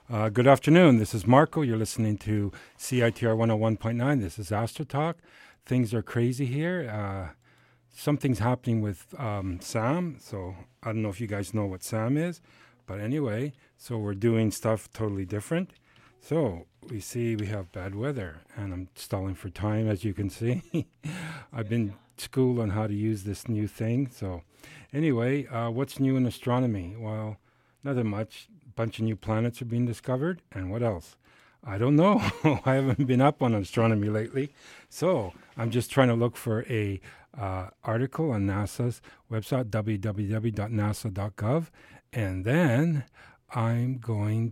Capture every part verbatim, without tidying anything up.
Uh, good afternoon. This is Marco. You're listening to C I T R one oh one point nine. This is Astro Talk. Things are crazy here. Uh, something's happening with um, SAM. So I don't know if you guys know what SAM is. But anyway, so we're doing stuff totally different. So we see we have bad weather. And I'm stalling for time, as you can see. I've been schooled on how to use this new thing. So anyway, uh, what's new in astronomy? Well, nothing much. Bunch of new planets are being discovered, and what else? I don't know. I haven't been up on astronomy lately, so I'm just trying to look for a uh, article on NASA's website, w w w dot nasa dot gov, and then I'm going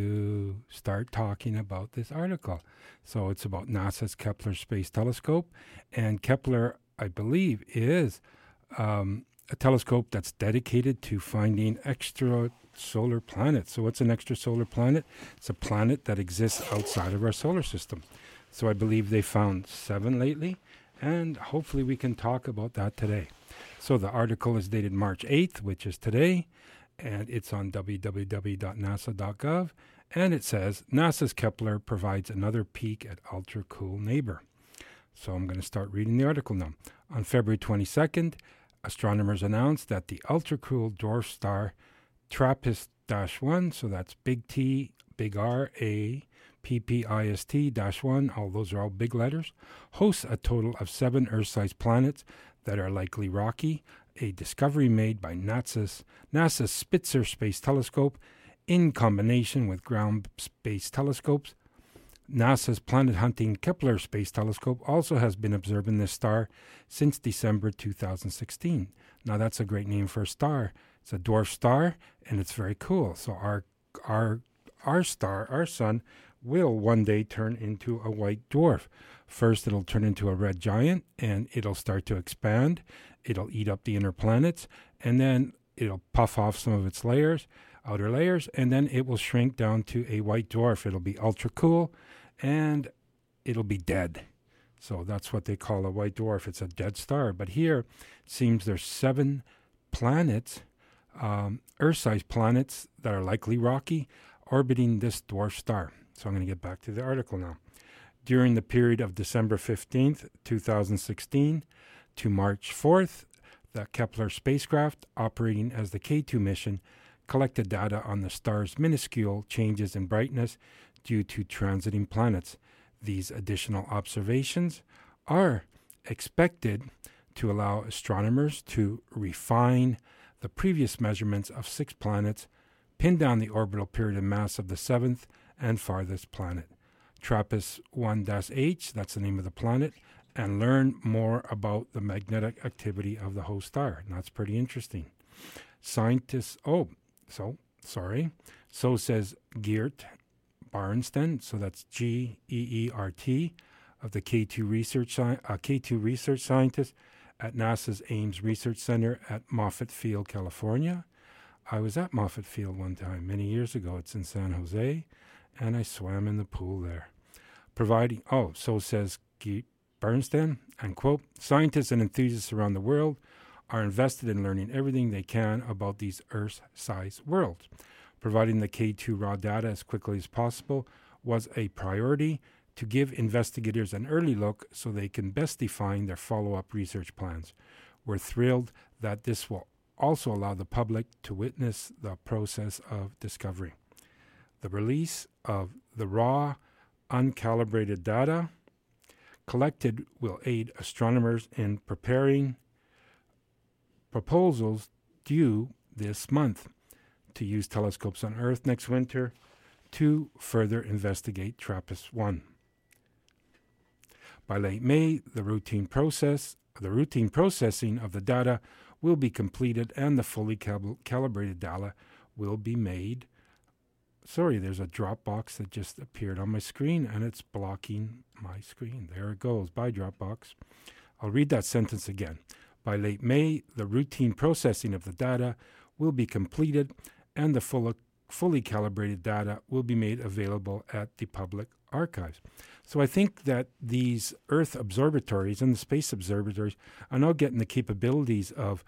to start talking about this article. So it's about NASA's Kepler Space Telescope, and Kepler, I believe, is um, a telescope that's dedicated to finding extra solar planets. So what's an extrasolar planet? It's a planet that exists outside of our solar system. So I believe they found seven lately, and hopefully we can talk about that today. So the article is dated March eighth, which is today, and it's on w w w dot nasa dot gov, and it says, NASA's Kepler provides another peek at ultra-cool neighbor. So I'm going to start reading the article now. On February twenty-second, astronomers announced that the ultra-cool dwarf star TRAPPIST one, so that's big T, big R, A, P P I S T one, all those are all big letters, hosts a total of seven Earth-sized planets that are likely rocky, a discovery made by NASA's, NASA's Spitzer Space Telescope in combination with ground space telescopes. NASA's planet-hunting Kepler Space Telescope also has been observing this star since December two thousand sixteen. Now that's a great name for a star. It's a dwarf star, and it's very cool. So our our our star, our sun, will one day turn into a white dwarf. First, it'll turn into a red giant, and it'll start to expand. It'll eat up the inner planets, and then it'll puff off some of its layers, outer layers, and then it will shrink down to a white dwarf. It'll be ultra cool, and it'll be dead. So that's what they call a white dwarf. It's a dead star. But here, it seems there's seven planets, um, Earth-sized planets that are likely rocky, orbiting this dwarf star. So I'm going to get back to the article now. During the period of December fifteenth, two thousand sixteen to March fourth, the Kepler spacecraft, operating as the K two mission, collected data on the star's minuscule changes in brightness due to transiting planets. These additional observations are expected to allow astronomers to refine the previous measurements of six planets, pin down the orbital period and mass of the seventh and farthest planet, TRAPPIST one H, that's the name of the planet, and learn more about the magnetic activity of the host star. And that's pretty interesting. Scientists, oh, so, sorry, so says Geert Barnsten, so that's G E E R T, of the K two research, uh, K two research scientist at NASA's Ames Research Center at Moffett Field, California. I was at Moffett Field one time, many years ago. It's in San Jose, and I swam in the pool there. Providing, oh, so says Geert Bernstein, and quote, scientists and enthusiasts around the world are invested in learning everything they can about these Earth-sized worlds. Providing the K two raw data as quickly as possible was a priority to give investigators an early look so they can best define their follow-up research plans. We're thrilled that this will also allow the public to witness the process of discovery. The release of the raw, uncalibrated data collected will aid astronomers in preparing proposals due this month to use telescopes on Earth next winter to further investigate TRAPPIST one. By late May, the routine process, the routine processing of the data will be completed and the fully cal- calibrated data will be made. Sorry, there's a Dropbox that just appeared on my screen and it's blocking my screen. There it goes. Bye, Dropbox. I'll read that sentence again. By late May, the routine processing of the data will be completed and the full, fully calibrated data will be made available at the public archives. So I think that these Earth observatories and the space observatories are now getting the capabilities of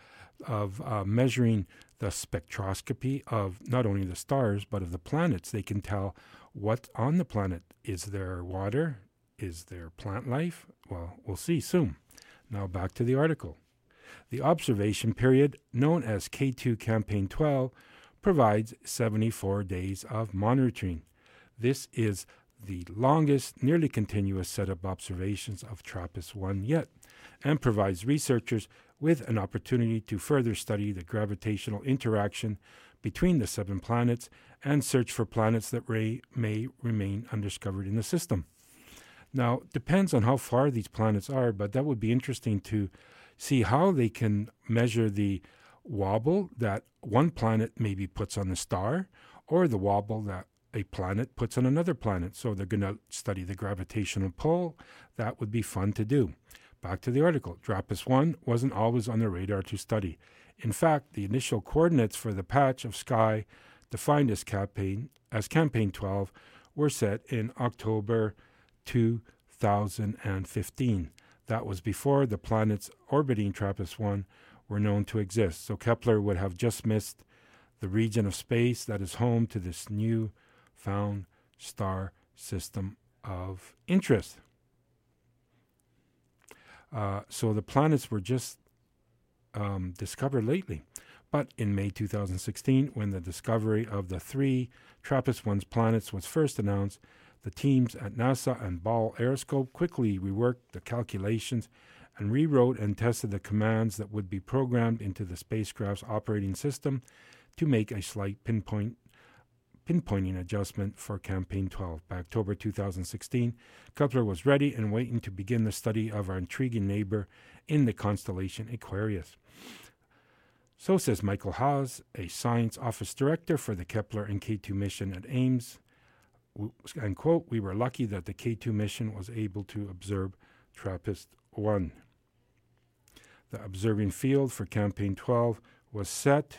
of uh, measuring the spectroscopy of not only the stars but of the planets. They can tell what's on the planet. Is there water? Is there plant life? Well, we'll see soon. Now back to the article. The observation period, known as K two Campaign twelve, provides seventy-four days of monitoring. This is the longest, nearly continuous set of observations of TRAPPIST one yet, and provides researchers with an opportunity to further study the gravitational interaction between the seven planets and search for planets that may, may remain undiscovered in the system. Now, it depends on how far these planets are, but that would be interesting to see how they can measure the wobble that one planet maybe puts on a star, or the wobble that a planet puts on another planet. So they're going to study the gravitational pull. That would be fun to do. Back to the article. TRAPPIST one wasn't always on the radar to study. In fact, the initial coordinates for the patch of sky defined as campaign, as campaign twelve were set in October two thousand fifteen. That was before the planets orbiting TRAPPIST one were known to exist. So Kepler would have just missed the region of space that is home to this new found star system of interest. Uh, so the planets were just um, discovered lately. But in May two thousand sixteen, when the discovery of the three TRAPPIST one's planets was first announced, the teams at NASA and Ball Aeroscope quickly reworked the calculations and rewrote and tested the commands that would be programmed into the spacecraft's operating system to make a slight pinpoint pinpointing adjustment for Campaign twelve. By October two thousand sixteen, Kepler was ready and waiting to begin the study of our intriguing neighbor in the constellation Aquarius. So says Michael Haas, a science office director for the Kepler and K two mission at Ames, and quote, "We were lucky that the K two mission was able to observe TRAPPIST one. The observing field for Campaign twelve was set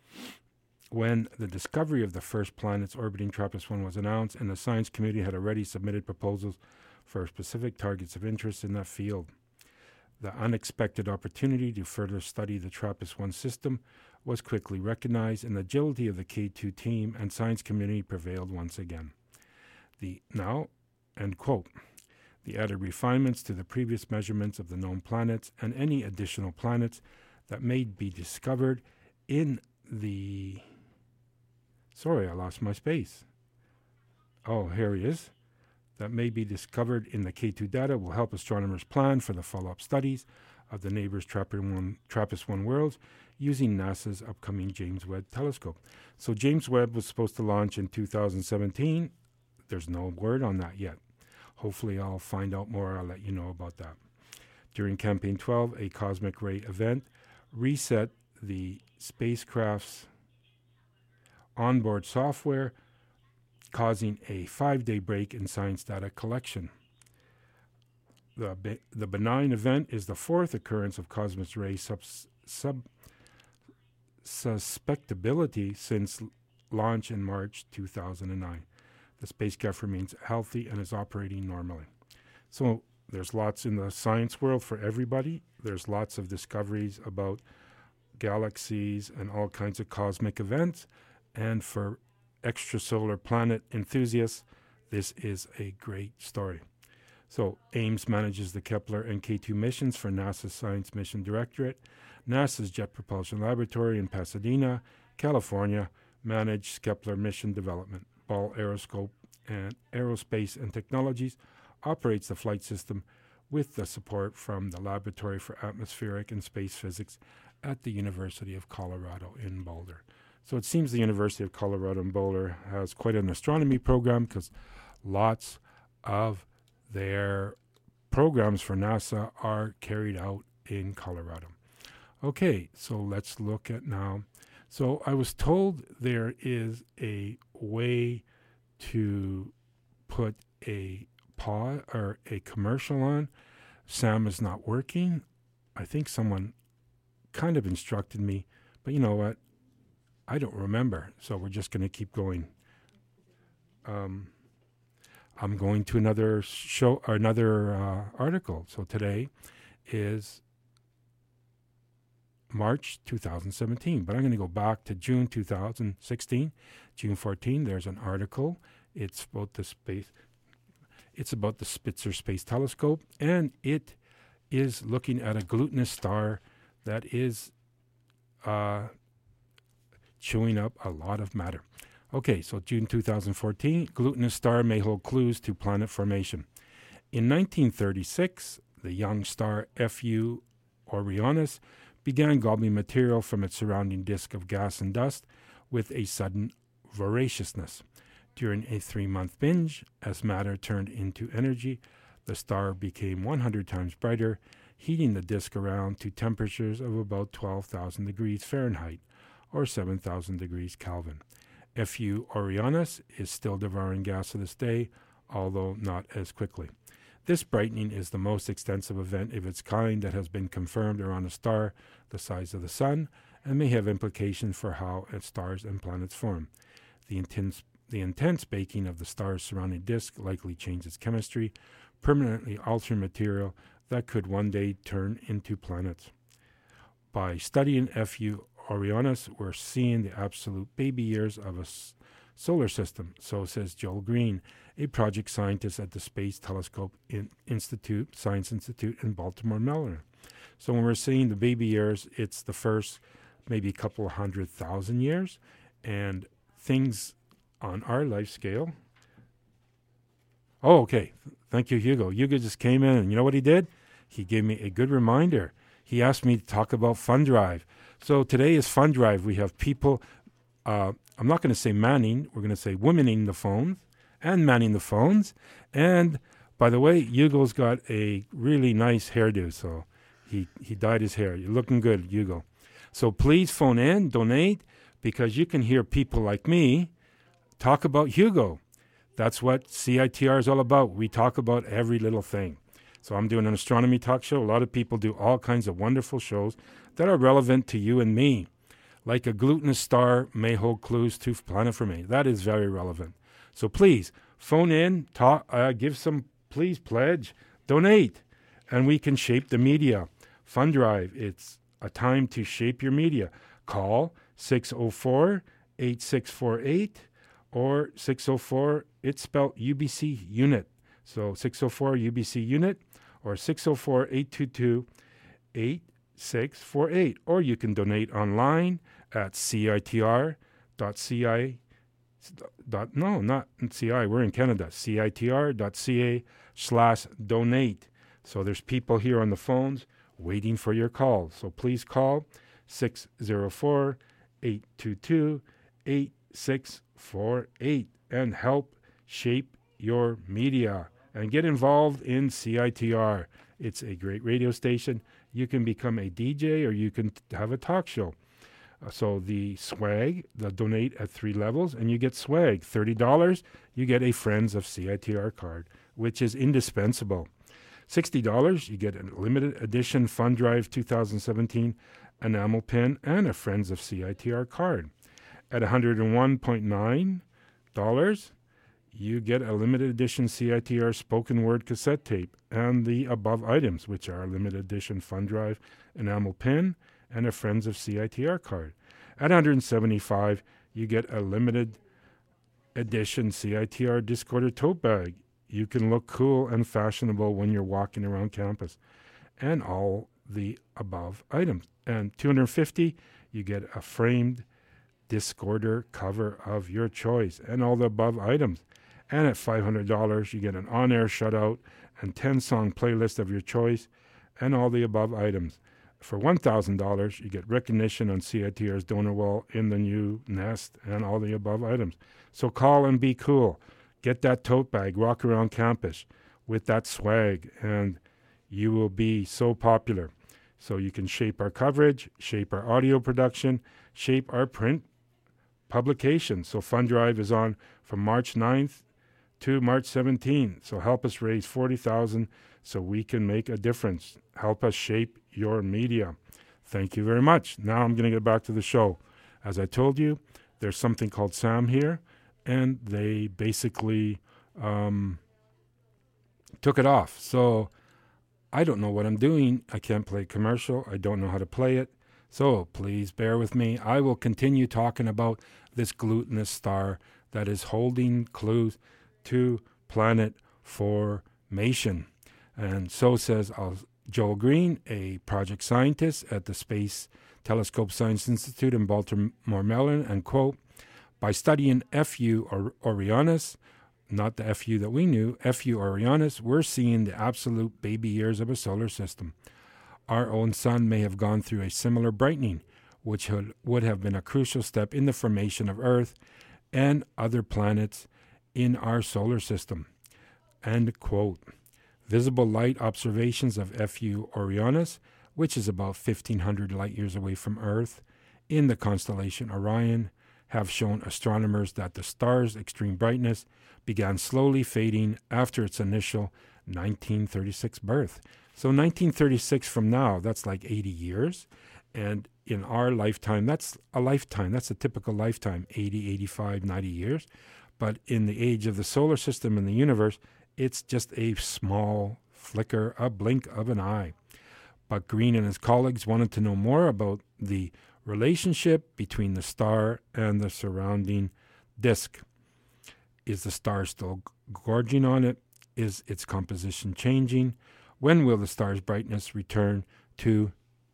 when the discovery of the first planets orbiting TRAPPIST one was announced, and the science community had already submitted proposals for specific targets of interest in that field. The unexpected opportunity to further study the TRAPPIST one system was quickly recognized, and the agility of the K two team and science community prevailed once again. The now, end quote, the added refinements to the previous measurements of the known planets and any additional planets that may be discovered in the... Sorry, I lost my space. Oh, here he is. That may be discovered in the K two data will help astronomers plan for the follow-up studies of the neighbor's TRAPPIST one worlds using NASA's upcoming James Webb Telescope. So James Webb was supposed to launch in two thousand seventeen. There's no word on that yet. Hopefully I'll find out more. I'll let you know about that. During Campaign twelve, a cosmic ray event reset the spacecraft's onboard software, causing a five-day break in science data collection. The, be- the benign event is the fourth occurrence of cosmic ray sub- sub- suspectability since launch in March two thousand nine. The spacecraft remains healthy and is operating normally. So there's lots in the science world for everybody. There's lots of discoveries about galaxies and all kinds of cosmic events. And for extrasolar planet enthusiasts, this is a great story. So Ames manages the Kepler and K two missions for NASA's Science Mission Directorate. NASA's Jet Propulsion Laboratory in Pasadena, California, manages Kepler mission development. Ball Aeroscope and Aerospace and Technologies operates the flight system with the support from the Laboratory for Atmospheric and Space Physics at the University of Colorado in Boulder. So it seems the University of Colorado in Boulder has quite an astronomy program because lots of their programs for NASA are carried out in Colorado. Okay, so let's look at now. So I was told there is a way to put a pause or a commercial on. Sam is not working. I think someone kind of instructed me, but you know what? I don't remember, so we're just going to keep going. Um, I'm going to another show, or another uh, article. So today is March two thousand seventeen. But I'm going to go back to June two thousand sixteen. June fourteenth, there's an article. It's about the space. It's about the Spitzer Space Telescope, and it is looking at a glutinous star that is uh, chewing up a lot of matter. Okay, so June two thousand fourteen, glutinous star may hold clues to planet formation. In nineteen thirty-six, the young star F U Orionis began gobbling material from its surrounding disk of gas and dust with a sudden voraciousness. During a three-month binge, as matter turned into energy, the star became one hundred times brighter, heating the disk around to temperatures of about twelve thousand degrees Fahrenheit, or seven thousand degrees Kelvin. F U Orionis is still devouring gas to this day, although not as quickly. This brightening is the most extensive event of its kind that has been confirmed around a star the size of the Sun, and may have implications for how stars and planets form. The intense, the intense baking of the star's surrounding disk likely changed its chemistry, permanently altering material that could one day turn into planets. By studying F U Orionis, we're seeing the absolute baby years of a s- solar system, so says Joel Green, a project scientist at the Space Telescope in Institute, Science Institute in Baltimore, Maryland. So when we're seeing the baby years, it's the first maybe a couple of hundred thousand years, and things on our life scale. Oh, okay. Thank you, Hugo. Hugo just came in, and you know what he did? He gave me a good reminder. He asked me to talk about Fund Drive. So today is Fund Drive. We have people, uh, I'm not going to say manning, we're going to say womening the phones and manning the phones. And by the way, Hugo's got a really nice hairdo, so he, he dyed his hair. You're looking good, Hugo. So please phone in, donate, because you can hear people like me talk about Hugo. That's what C I T R is all about. We talk about every little thing. So I'm doing an astronomy talk show. A lot of people do all kinds of wonderful shows that are relevant to you and me. Like a glutinous star may hold clues to planet formation. That is very relevant. So please, phone in, talk, uh, give some, please pledge, donate, and we can shape the media. Fund Drive, it's a time to shape your media. Call six oh four, eight six four eight or six oh four, it's spelled U B C unit. So six oh four U B C unit or six oh four, eight two two, eight six four eight. Or you can donate online at C I T R dot C I. Dot, no, not C I. We're in Canada. C I T R dot C A slash donate. So there's people here on the phones waiting for your call. So please call six oh four, eight two two, eight six four eight and help shape your media and get involved in C I T R. It's a great radio station. You can become a D J or you can have a talk show. Uh, so the swag, the donate at three levels, and you get swag. thirty dollars, you get a Friends of C I T R card, which is indispensable. sixty dollars, you get a limited edition Fund Drive two thousand seventeen enamel pin and a Friends of C I T R card. At one hundred one point nine dollars, you get a limited edition C I T R spoken word cassette tape and the above items, which are a limited edition Fund Drive enamel pin and a Friends of C I T R card. At one hundred seventy-five dollars, you get a limited edition C I T R Discorder tote bag. You can look cool and fashionable when you're walking around campus. And all the above items. And two hundred fifty dollars, you get a framed Discorder cover of your choice and all the above items. And at five hundred dollars, you get an on-air shutout and ten-song playlist of your choice and all the above items. For one thousand dollars, you get recognition on C I T R's donor wall in the new nest and all the above items. So call and be cool. Get that tote bag, walk around campus with that swag, and you will be so popular. So you can shape our coverage, shape our audio production, shape our print publication. So Fund Drive is on from March ninth to March seventeenth. So help us raise forty thousand dollars so we can make a difference. Help us shape your media. Thank you very much. Now I'm going to get back to the show. As I told you, there's something called SAM here, and they basically um, took it off. So I don't know what I'm doing. I can't play commercial. I don't know how to play it. So please bear with me. I will continue talking about this glutinous star that is holding clues to planet formation. And so says Joel Green, a project scientist at the Space Telescope Science Institute in Baltimore, Maryland, and quote, by studying F U or Orionis, not the F U that we knew, F U Orionis, we're seeing the absolute baby years of a solar system. Our own sun may have gone through a similar brightening, which would have been a crucial step in the formation of Earth and other planets in our solar system. End quote. Visible light observations of F U Orionis, which is about fifteen hundred light years away from Earth, in the constellation Orion, have shown astronomers that the star's extreme brightness began slowly fading after its initial nineteen thirty-six birth. So nineteen thirty-six from now, that's like eighty years. And in our lifetime, that's a lifetime. That's a typical lifetime, eighty, eighty-five, ninety years. But in the age of the solar system and the universe, it's just a small flicker, a blink of an eye. But Green and his colleagues wanted to know more about the relationship between the star and the surrounding disk. Is the star still gorging on it? Is its composition changing? When will the star's brightness return to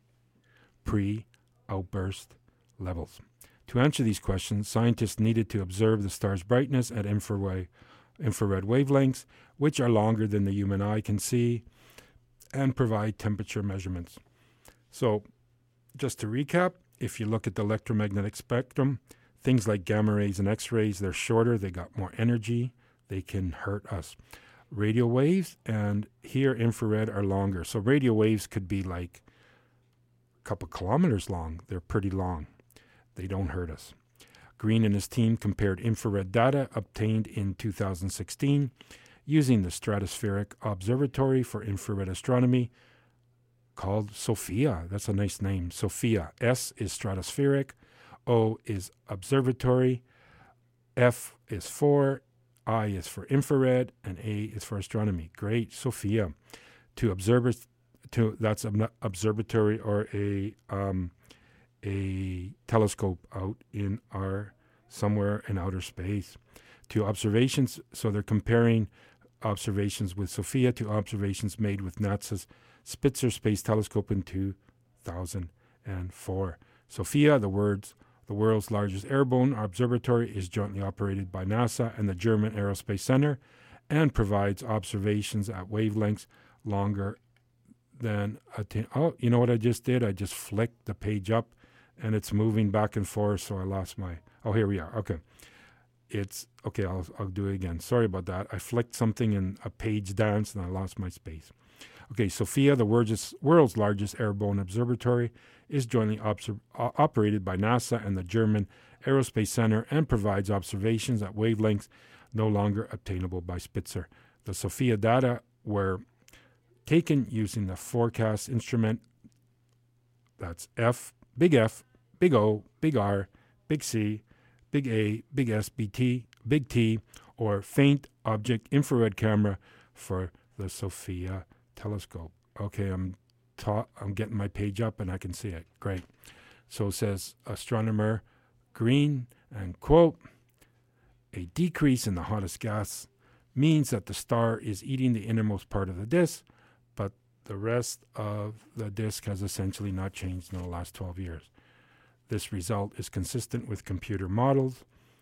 pre-outburst levels? To answer these questions, scientists needed to observe the star's brightness at infrared, infrared wavelengths, which are longer than the human eye can see, and provide temperature measurements. So, just to recap, if you look at the electromagnetic spectrum, things like gamma rays and X-rays, they're shorter, they got more energy, they can hurt us. Radio waves and here infrared are longer. So radio waves could be like a couple kilometers long. They're pretty long. They don't hurt us. Green and his team compared infrared data obtained in two thousand sixteen using the Stratospheric Observatory for Infrared Astronomy called SOFIA. That's a nice name, SOFIA. S is stratospheric, O is observatory, F is for, I is for infrared, and A is for astronomy. Great, SOFIA. To observe, to that's an observatory or a um, a telescope out in our somewhere in outer space. To observations, so they're comparing observations with SOFIA to observations made with NASA's Spitzer Space Telescope in two thousand four. SOFIA, the words the world's largest airborne observatory, is jointly operated by NASA and the German Aerospace Center and provides observations at wavelengths longer than a t- oh, you know what I just did? I just flicked the page up and it's moving back and forth, so I lost my... Oh, here we are. Okay. It's... Okay, I'll, I'll do it again. Sorry about that. I flicked something in a page danced and I lost my space. Okay, SOFIA, the world's, world's largest airborne observatory, is jointly obser- operated by NASA and the German Aerospace Center and provides observations at wavelengths no longer obtainable by Spitzer. The SOFIA data were taken using the forecast instrument, that's F, big F, big O, big R, big C, big A, big S, big T, big T, or faint object infrared camera for the SOFIA telescope. Okay, I'm ta- I'm getting my page up and I can see it. Great. So says astronomer Green, and quote, a decrease in the hottest gas means that the star is eating the innermost part of the disk, but the rest of the disk has essentially not changed in the last twelve years. This result is consistent with computer models,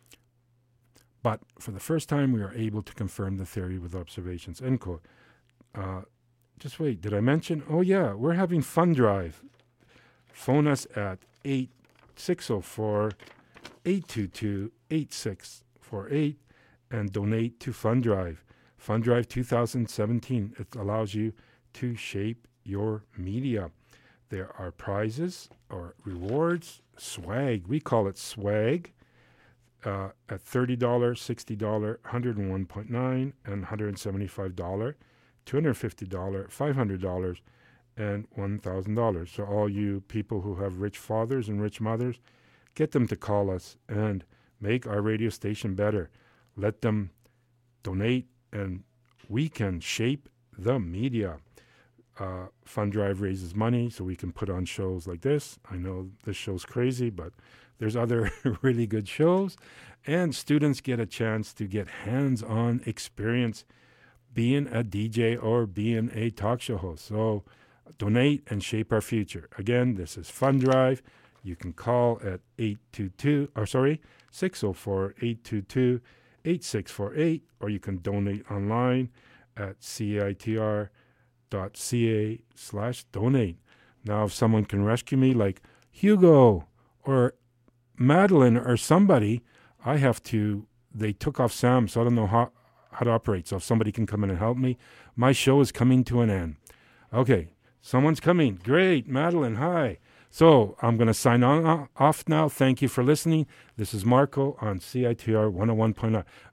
but for the first time we are able to confirm the theory with observations, end quote. Uh, just wait, did I mention? Oh yeah, we're having Fund Drive. Phone us at eight six zero four, eight two two, eight six four eight and donate to Fund Drive. Fund Drive two thousand seventeen. It allows you to shape your media. There are prizes or rewards, swag. We call it swag uh, at thirty dollars, sixty dollars, one hundred one point nine dollars, and one hundred seventy-five dollars, two hundred fifty dollars, five hundred dollars, and one thousand dollars. So all you people who have rich fathers and rich mothers, get them to call us and make our radio station better. Let them donate and we can shape the media. Uh, Fund Drive raises money so we can put on shows like this. I know this show's crazy, but there's other really good shows. And students get a chance to get hands-on experience being a D J or being a talk show host. So donate and shape our future. Again, this is Fund Drive. You can call at eight two two, or sorry, six oh four, eight two two, eight six four eight, or you can donate online at CITR dot ca slash donate. Now, if someone can rescue me, like Hugo or Madeline or somebody, I have to, they took off Sam, so I don't know how, how to operate. So if somebody can come in and help me, my show is coming to an end. Okay, someone's coming. Great, Madeline, hi. So I'm going to sign on off now. Thank you for listening. This is Marco on C I T R one oh one point nine.